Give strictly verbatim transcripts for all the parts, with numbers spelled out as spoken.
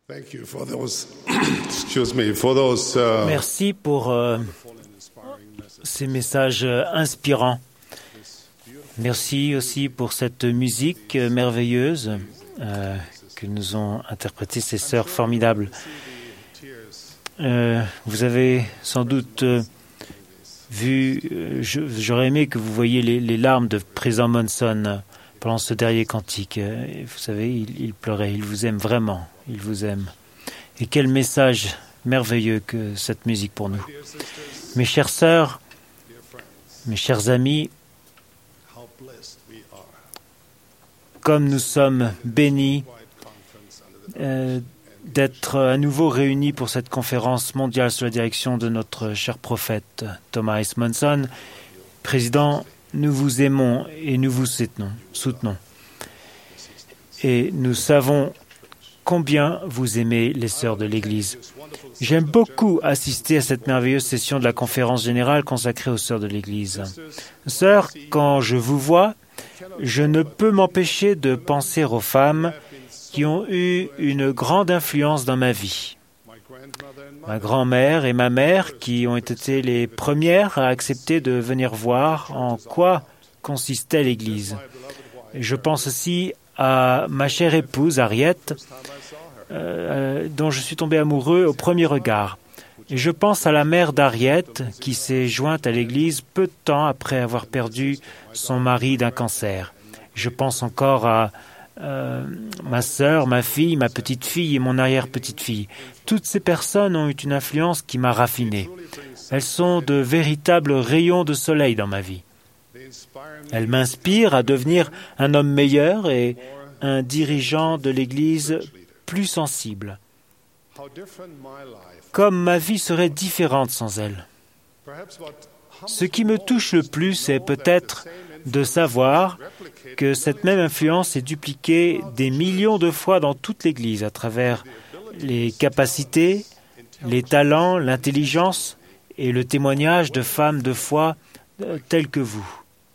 Thank you for those, excuse me, for those, uh, Merci pour euh, ces messages euh, inspirants. Merci aussi pour cette musique euh, merveilleuse euh, que nous ont interprétée ces sœurs formidables. Euh, vous avez sans doute euh, vu, euh, je, j'aurais aimé que vous voyiez les, les larmes de Président Monson euh, pendant ce dernier cantique. Euh, vous savez, il, il pleurait, il vous aime vraiment, il vous aime. Et quel message merveilleux que cette musique pour nous. Mes chères sœurs, mes chers amis, comme nous sommes bénis euh, d'être à nouveau réunis pour cette conférence mondiale sous la direction de notre cher prophète Thomas S. Monson. Président, nous vous aimons et nous vous soutenons. soutenons. Et nous savons combien vous aimez les sœurs de l'Église. J'aime beaucoup assister à cette merveilleuse session de la conférence générale consacrée aux sœurs de l'Église. Sœurs, quand je vous vois, je ne peux m'empêcher de penser aux femmes qui ont eu une grande influence dans ma vie. Ma grand-mère et ma mère, qui ont été les premières à accepter de venir voir en quoi consistait l'Église. Je pense aussi à ma chère épouse, Harriet, euh, dont je suis tombé amoureux au premier regard. Et je pense à la mère d'Harriet, qui s'est jointe à l'Église peu de temps après avoir perdu son mari d'un cancer. Je pense encore à euh, ma sœur, ma fille, ma petite-fille et mon arrière-petite-fille. Toutes ces personnes ont eu une influence qui m'a raffiné. Elles sont de véritables rayons de soleil dans ma vie. Elles m'inspirent à devenir un homme meilleur et un dirigeant de l'Église plus sensible. Comme ma vie serait différente sans elles. Ce qui me touche le plus, c'est peut-être de savoir que cette même influence est dupliquée des millions de fois dans toute l'Église à travers les capacités, les talents, l'intelligence et le témoignage de femmes de foi telles que vous.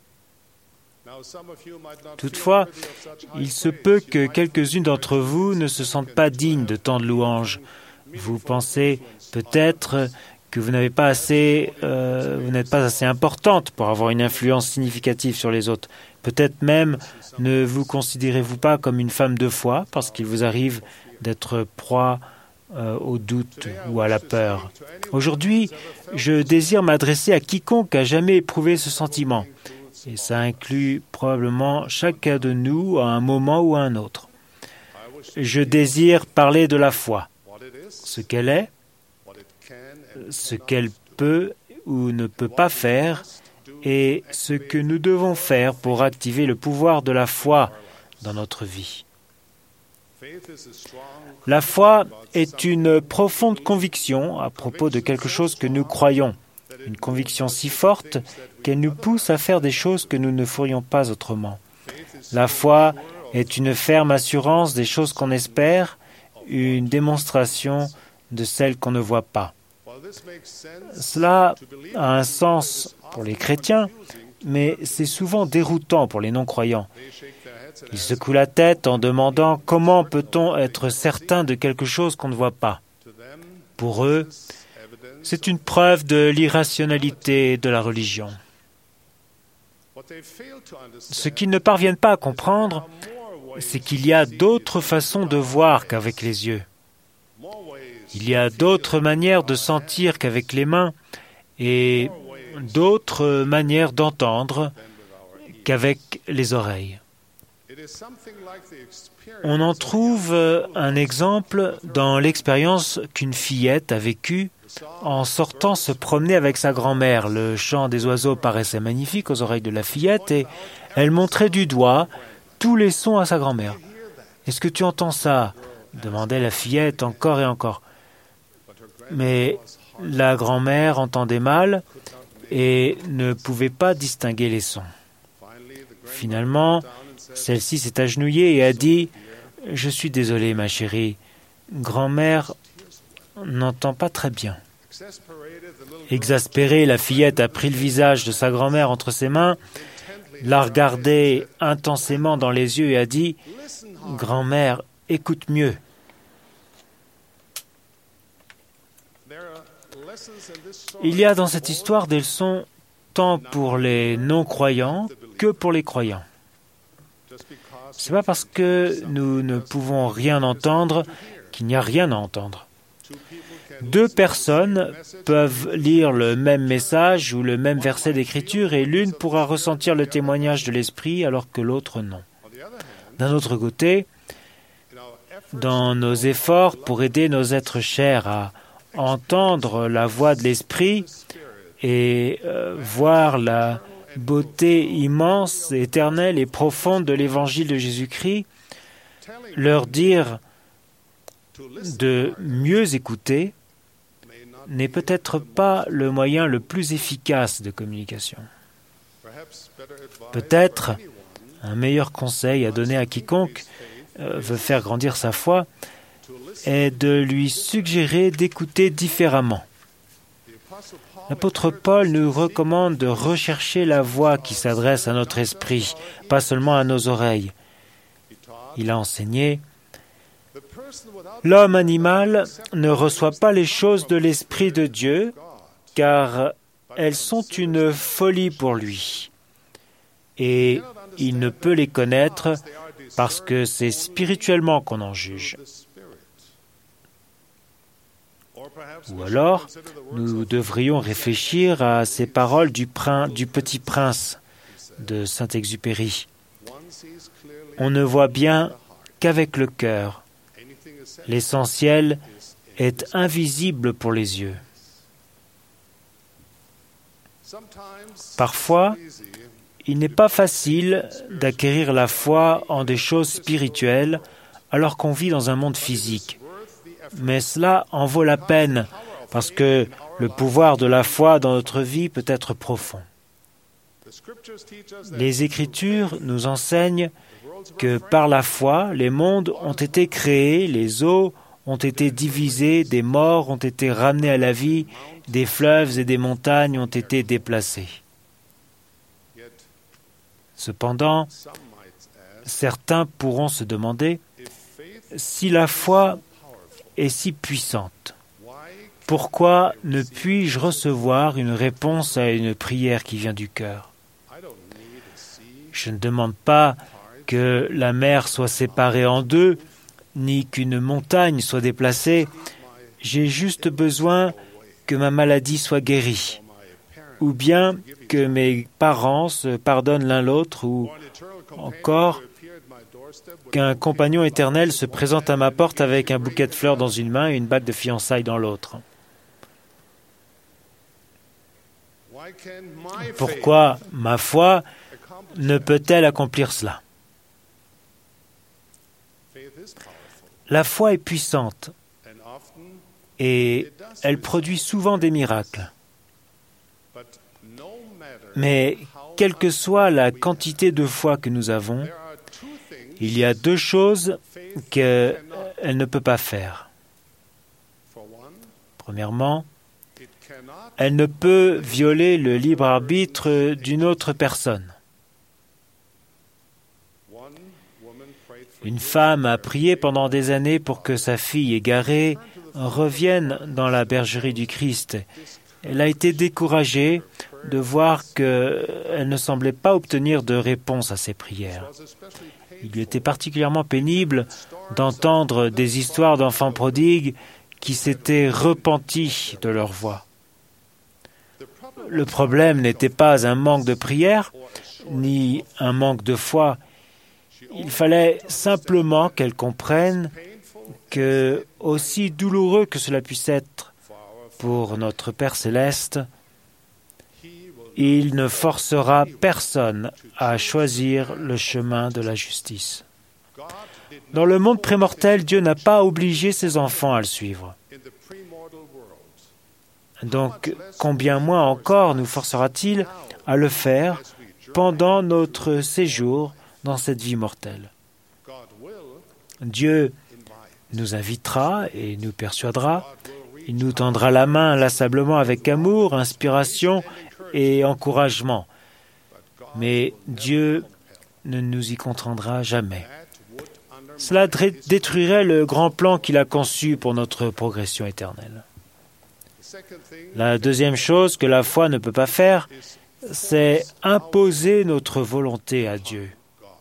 Toutefois, il se peut que quelques-unes d'entre vous ne se sentent pas dignes de tant de louanges. Vous pensez peut-être que vous n'avez pas assez, euh, vous n'êtes pas assez importante pour avoir une influence significative sur les autres. Peut-être même ne vous considérez-vous pas comme une femme de foi parce qu'il vous arrive d'être proie euh, au doute ou à la peur. Aujourd'hui, je désire m'adresser à quiconque a jamais éprouvé ce sentiment. Et ça inclut probablement chacun de nous à un moment ou à un autre. Je désire parler de la foi, ce qu'elle est, ce qu'elle peut ou ne peut pas faire, et ce que nous devons faire pour activer le pouvoir de la foi dans notre vie. La foi est une profonde conviction à propos de quelque chose que nous croyons. Une conviction si forte qu'elle nous pousse à faire des choses que nous ne ferions pas autrement. La foi est une ferme assurance des choses qu'on espère, une démonstration de celles qu'on ne voit pas. Cela a un sens pour les chrétiens, mais c'est souvent déroutant pour les non-croyants. Ils secouent la tête en demandant comment peut-on être certain de quelque chose qu'on ne voit pas. Pour eux, c'est une preuve de l'irrationalité de la religion. Ce qu'ils ne parviennent pas à comprendre, c'est qu'il y a d'autres façons de voir qu'avec les yeux. Il y a d'autres manières de sentir qu'avec les mains et d'autres manières d'entendre qu'avec les oreilles. On en trouve un exemple dans l'expérience qu'une fillette a vécue en sortant se promener avec sa grand-mère. Le chant des oiseaux paraissait magnifique aux oreilles de la fillette et elle montrait du doigt tous les sons à sa grand-mère. « Est-ce que tu entends ça ?» demandait la fillette encore et encore. Mais la grand-mère entendait mal et ne pouvait pas distinguer les sons. Finalement, celle-ci s'est agenouillée et a dit « Je suis désolée, ma chérie, grand-mère n'entend pas très bien. » Exaspérée, la fillette a pris le visage de sa grand-mère entre ses mains, l'a regardée intensément dans les yeux et a dit « Grand-mère, écoute mieux. » Il y a dans cette histoire des leçons tant pour les non-croyants que pour les croyants. Ce n'est pas parce que nous ne pouvons rien entendre qu'il n'y a rien à entendre. Deux personnes peuvent lire le même message ou le même verset d'écriture et l'une pourra ressentir le témoignage de l'Esprit alors que l'autre non. D'un autre côté, dans nos efforts pour aider nos êtres chers à entendre la voix de l'Esprit et euh, voir la beauté immense, éternelle et profonde de l'Évangile de Jésus-Christ, leur dire de mieux écouter n'est peut-être pas le moyen le plus efficace de communication. Peut-être un meilleur conseil à donner à quiconque euh, veut faire grandir sa foi est de lui suggérer d'écouter différemment. L'apôtre Paul nous recommande de rechercher la voix qui s'adresse à notre esprit, pas seulement à nos oreilles. Il a enseigné « L'homme animal ne reçoit pas les choses de l'Esprit de Dieu, car elles sont une folie pour lui. Et il ne peut les connaître parce que c'est spirituellement qu'on en juge. » Ou alors, nous devrions réfléchir à ces paroles du, prince, du Petit Prince de Saint-Exupéry. On ne voit bien qu'avec le cœur. L'essentiel est invisible pour les yeux. Parfois, il n'est pas facile d'acquérir la foi en des choses spirituelles alors qu'on vit dans un monde physique. Mais cela en vaut la peine parce que le pouvoir de la foi dans notre vie peut être profond. Les Écritures nous enseignent que par la foi, les mondes ont été créés, les eaux ont été divisées, des morts ont été ramenés à la vie, des fleuves et des montagnes ont été déplacés. Cependant, certains pourront se demander si la foi est si puissante. Pourquoi ne puis-je recevoir une réponse à une prière qui vient du cœur? Je ne demande pas que la mer soit séparée en deux, ni qu'une montagne soit déplacée. J'ai juste besoin que ma maladie soit guérie, ou bien que mes parents se pardonnent l'un l'autre, ou encore qu'un compagnon éternel se présente à ma porte avec un bouquet de fleurs dans une main et une bague de fiançailles dans l'autre. Pourquoi ma foi ne peut-elle accomplir cela? La foi est puissante et elle produit souvent des miracles. Mais quelle que soit la quantité de foi que nous avons, il y a deux choses qu'elle ne peut pas faire. Premièrement, elle ne peut violer le libre arbitre d'une autre personne. Une femme a prié pendant des années pour que sa fille égarée revienne dans la bergerie du Christ. Elle a été découragée de voir qu'elle ne semblait pas obtenir de réponse à ses prières. Il lui était particulièrement pénible d'entendre des histoires d'enfants prodigues qui s'étaient repentis de leur voie. Le problème n'était pas un manque de prière, ni un manque de foi. Il fallait simplement qu'elle comprenne que, aussi douloureux que cela puisse être pour notre Père céleste, il ne forcera personne à choisir le chemin de la justice. Dans le monde prémortel, Dieu n'a pas obligé ses enfants à le suivre. Donc, combien moins encore nous forcera-t-il à le faire pendant notre séjour dans cette vie mortelle? Dieu nous invitera et nous persuadera. Il nous tendra la main inlassablement avec amour, inspiration et encouragement. Mais Dieu ne nous y contraindra jamais. Cela détruirait le grand plan qu'il a conçu pour notre progression éternelle. La deuxième chose que la foi ne peut pas faire, c'est imposer notre volonté à Dieu.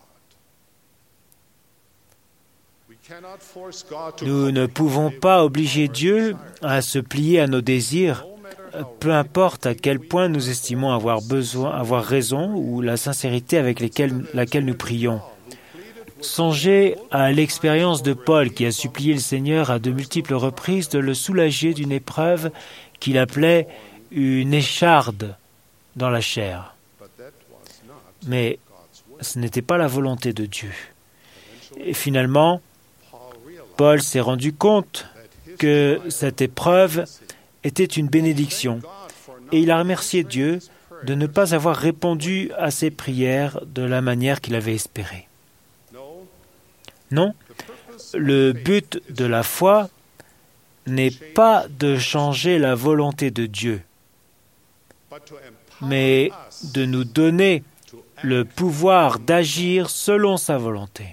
Nous ne pouvons pas obliger Dieu à se plier à nos désirs, peu importe à quel point nous estimons avoir besoin, avoir raison ou la sincérité avec lesquelles, laquelle nous prions. Songez à l'expérience de Paul qui a supplié le Seigneur à de multiples reprises de le soulager d'une épreuve qu'il appelait une écharde dans la chair. Mais ce n'était pas la volonté de Dieu. Et finalement, Paul s'est rendu compte que cette épreuve était une bénédiction et il a remercié Dieu de ne pas avoir répondu à ses prières de la manière qu'il avait espéré. Non, le but de la foi n'est pas de changer la volonté de Dieu, mais de nous donner le pouvoir d'agir selon sa volonté.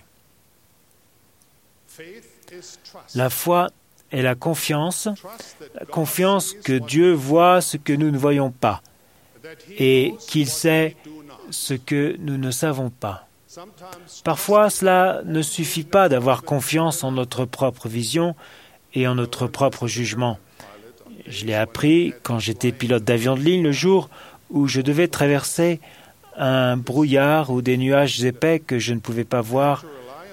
La foi est la confiance, la confiance que Dieu voit ce que nous ne voyons pas et qu'il sait ce que nous ne savons pas. Parfois, cela ne suffit pas d'avoir confiance en notre propre vision et en notre propre jugement. Je l'ai appris quand j'étais pilote d'avion de ligne le jour où je devais traverser un brouillard ou des nuages épais que je ne pouvais pas voir.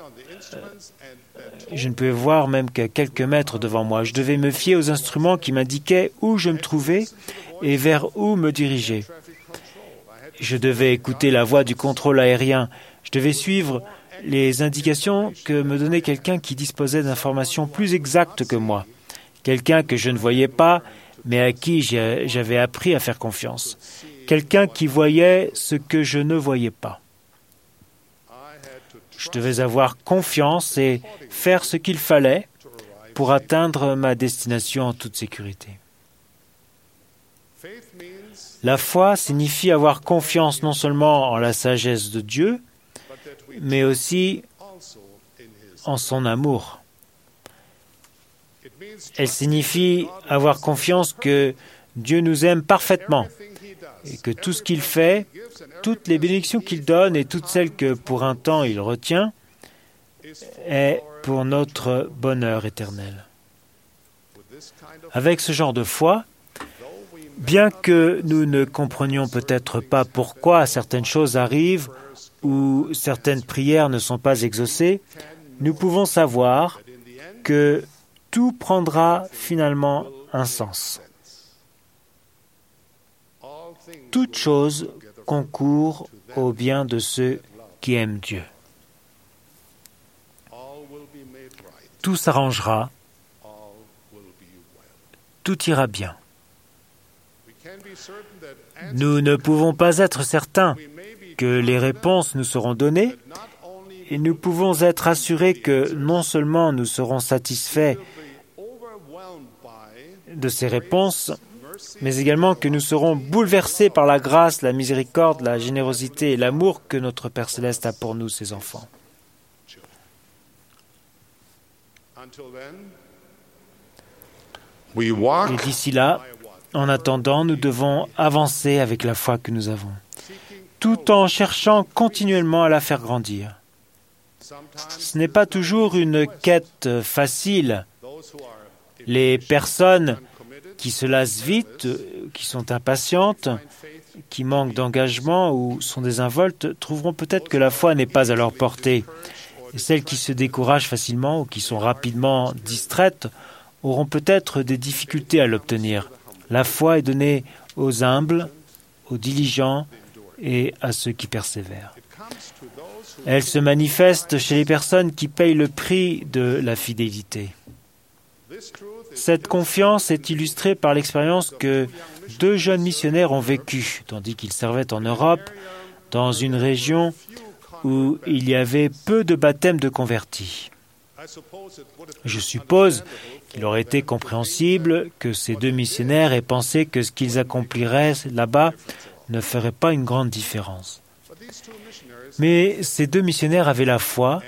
Je ne pouvais voir même qu'à quelques mètres devant moi. Je devais me fier aux instruments qui m'indiquaient où je me trouvais et vers où me diriger. Je devais écouter la voix du contrôle aérien. Je devais suivre les indications que me donnait quelqu'un qui disposait d'informations plus exactes que moi. Quelqu'un que je ne voyais pas, mais à qui j'avais appris à faire confiance. Quelqu'un qui voyait ce que je ne voyais pas. Je devais avoir confiance et faire ce qu'il fallait pour atteindre ma destination en toute sécurité. La foi signifie avoir confiance non seulement en la sagesse de Dieu, mais aussi en son amour. Elle signifie avoir confiance que Dieu nous aime parfaitement et que tout ce qu'il fait, toutes les bénédictions qu'il donne et toutes celles que pour un temps il retient, est pour notre bonheur éternel. Avec ce genre de foi, bien que nous ne comprenions peut-être pas pourquoi certaines choses arrivent ou certaines prières ne sont pas exaucées, nous pouvons savoir que tout prendra finalement un sens. Toute chose concourt au bien de ceux qui aiment Dieu. Tout s'arrangera, tout ira bien. Nous ne pouvons pas être certains que les réponses nous seront données, et nous pouvons être assurés que non seulement nous serons satisfaits de ces réponses, mais également que nous serons bouleversés par la grâce, la miséricorde, la générosité et l'amour que notre Père Céleste a pour nous, ses enfants. Et d'ici là, en attendant, nous devons avancer avec la foi que nous avons, tout en cherchant continuellement à la faire grandir. Ce n'est pas toujours une quête facile. Les personnes qui se lassent vite, qui sont impatientes, qui manquent d'engagement ou sont désinvoltes, trouveront peut-être que la foi n'est pas à leur portée. Et celles qui se découragent facilement ou qui sont rapidement distraites auront peut-être des difficultés à l'obtenir. La foi est donnée aux humbles, aux diligents et à ceux qui persévèrent. Elle se manifeste chez les personnes qui payent le prix de la fidélité. Cette confiance est illustrée par l'expérience que deux jeunes missionnaires ont vécue, tandis qu'ils servaient en Europe, dans une région où il y avait peu de baptêmes de convertis. Je suppose qu'il aurait été compréhensible que ces deux missionnaires aient pensé que ce qu'ils accompliraient là-bas ne ferait pas une grande différence. Mais ces deux missionnaires avaient la foi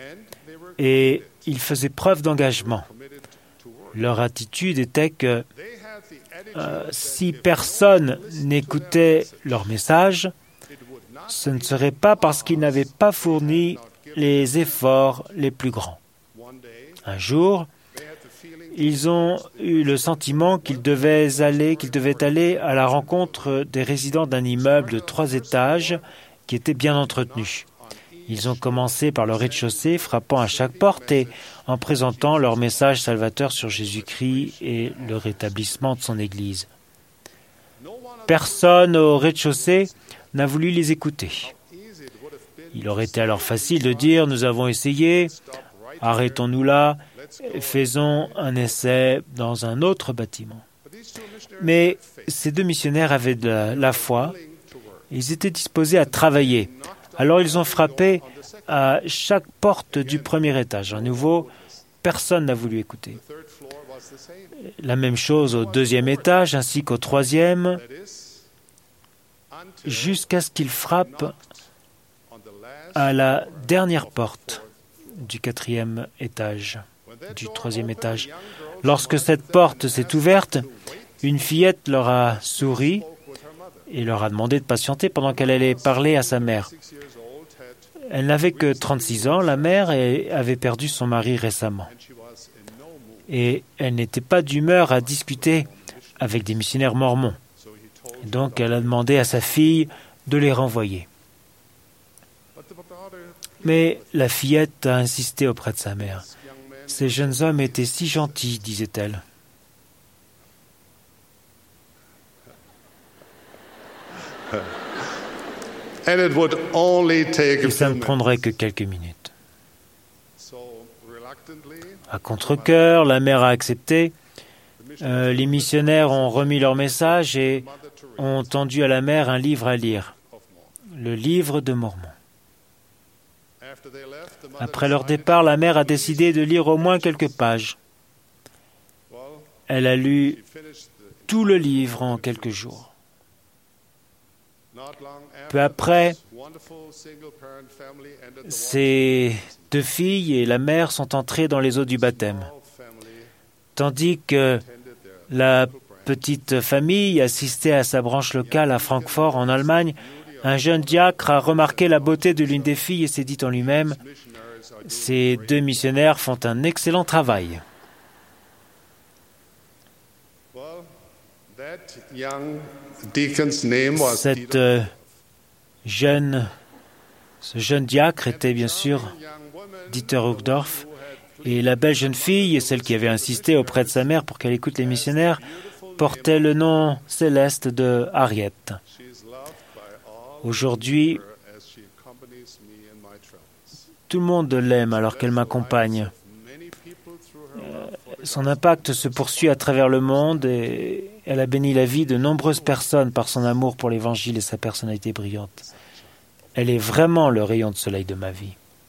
et ils faisaient preuve d'engagement. Leur attitude était que euh, si personne n'écoutait leur message, ce ne serait pas parce qu'ils n'avaient pas fourni les efforts les plus grands. Un jour, ils ont eu le sentiment qu'ils devaient aller, qu'ils devaient aller à la rencontre des résidents d'un immeuble de trois étages qui était bien entretenu. Ils ont commencé par le rez-de-chaussée, frappant à chaque porte et en présentant leur message salvateur sur Jésus-Christ et le rétablissement de son Église. Personne au rez-de-chaussée n'a voulu les écouter. Il aurait été alors facile de dire « Nous avons essayé, arrêtons-nous là, faisons un essai dans un autre bâtiment. » Mais ces deux missionnaires avaient de la, la foi, ils étaient disposés à travailler. Alors ils ont frappé à chaque porte du premier étage. À nouveau, personne n'a voulu écouter. La même chose au deuxième étage ainsi qu'au troisième, jusqu'à ce qu'ils frappent à la dernière porte du quatrième étage, du troisième étage. Lorsque cette porte s'est ouverte, une fillette leur a souri et leur a demandé de patienter pendant qu'elle allait parler à sa mère. Elle n'avait que trente-six ans, la mère, et avait perdu son mari récemment. Et elle n'était pas d'humeur à discuter avec des missionnaires mormons. Et donc elle a demandé à sa fille de les renvoyer. Mais la fillette a insisté auprès de sa mère. « Ces jeunes hommes étaient si gentils, disait-elle. » Et ça ne prendrait que quelques minutes. À contre-cœur, la mère a accepté. Euh, les missionnaires ont remis leur message et ont tendu à la mère un livre à lire, le livre de Mormon. Après leur départ, la mère a décidé de lire au moins quelques pages. Elle a lu tout le livre en quelques jours. Peu après, ces deux filles et la mère sont entrées dans les eaux du baptême, tandis que la petite famille assistait à sa branche locale à Francfort, en Allemagne. Un jeune diacre a remarqué la beauté de l'une des filles et s'est dit en lui-même « Ces deux missionnaires font un excellent travail. » Cette euh, jeune, ce jeune diacre était bien sûr Dieter Uchtdorf, et la belle jeune fille, celle qui avait insisté auprès de sa mère pour qu'elle écoute les missionnaires, portait le nom céleste de Harriet. Aujourd'hui, tout le monde l'aime alors qu'elle m'accompagne. Euh, son impact se poursuit à travers le monde et elle a béni la vie de nombreuses personnes par son amour pour l'Évangile et sa personnalité brillante. Elle est vraiment le rayon de soleil de ma vie.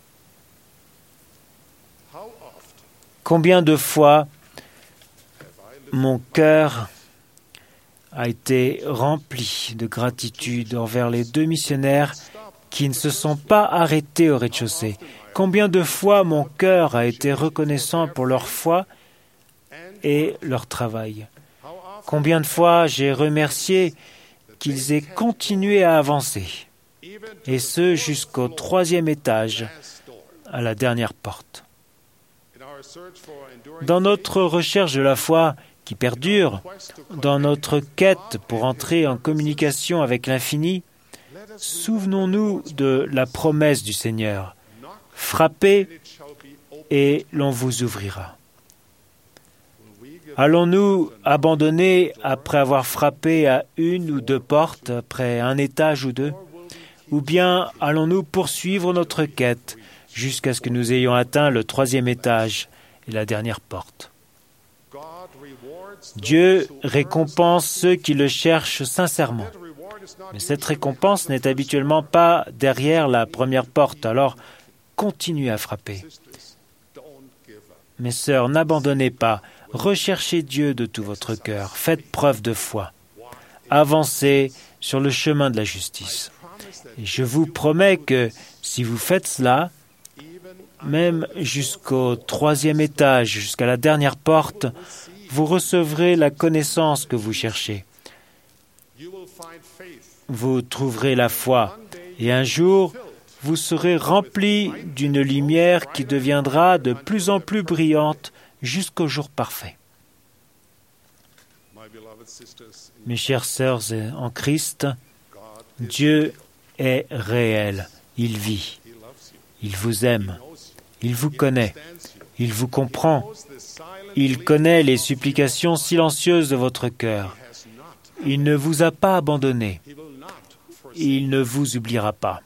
Combien de fois mon cœur a été rempli de gratitude envers les deux missionnaires qui ne se sont pas arrêtés au rez-de-chaussée. Combien de fois mon cœur a été reconnaissant pour leur foi et leur travail. Combien de fois j'ai remercié qu'ils aient continué à avancer, et ce jusqu'au troisième étage, à la dernière porte. Dans notre recherche de la foi qui perdure, dans notre quête pour entrer en communication avec l'infini, souvenons-nous de la promesse du Seigneur. Frappez et l'on vous ouvrira. Allons-nous abandonner après avoir frappé à une ou deux portes, après un étage ou deux, ou bien allons-nous poursuivre notre quête jusqu'à ce que nous ayons atteint le troisième étage et la dernière porte? Dieu récompense ceux qui le cherchent sincèrement. Mais cette récompense n'est habituellement pas derrière la première porte, alors continuez à frapper. Mes sœurs, n'abandonnez pas, recherchez Dieu de tout votre cœur, faites preuve de foi, avancez sur le chemin de la justice. Et je vous promets que si vous faites cela, même jusqu'au troisième étage, jusqu'à la dernière porte, vous recevrez la connaissance que vous cherchez. Vous trouverez la foi, et un jour, vous serez remplis d'une lumière qui deviendra de plus en plus brillante jusqu'au jour parfait. Mes chères sœurs en Christ, Dieu est réel, il vit, il vous aime, il vous connaît, il vous comprend, il connaît les supplications silencieuses de votre cœur. Il ne vous a pas abandonné, il ne vous oubliera pas.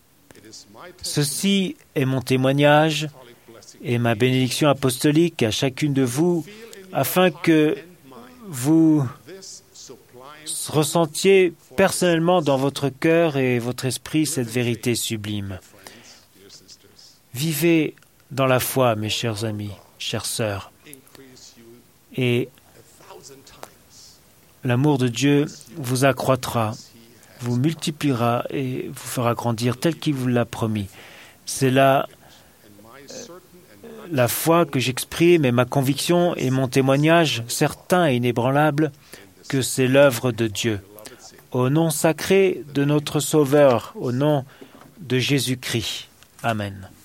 Ceci est mon témoignage et ma bénédiction apostolique à chacune de vous, afin que vous ressentiez personnellement dans votre cœur et votre esprit cette vérité sublime. Vivez dans la foi, mes chers amis, chères sœurs, et l'amour de Dieu vous accroîtra, vous multipliera et vous fera grandir tel qu'il vous l'a promis. C'est là la foi que j'exprime et ma conviction et mon témoignage certain et inébranlable que c'est l'œuvre de Dieu. Au nom sacré de notre Sauveur, au nom de Jésus-Christ. Amen.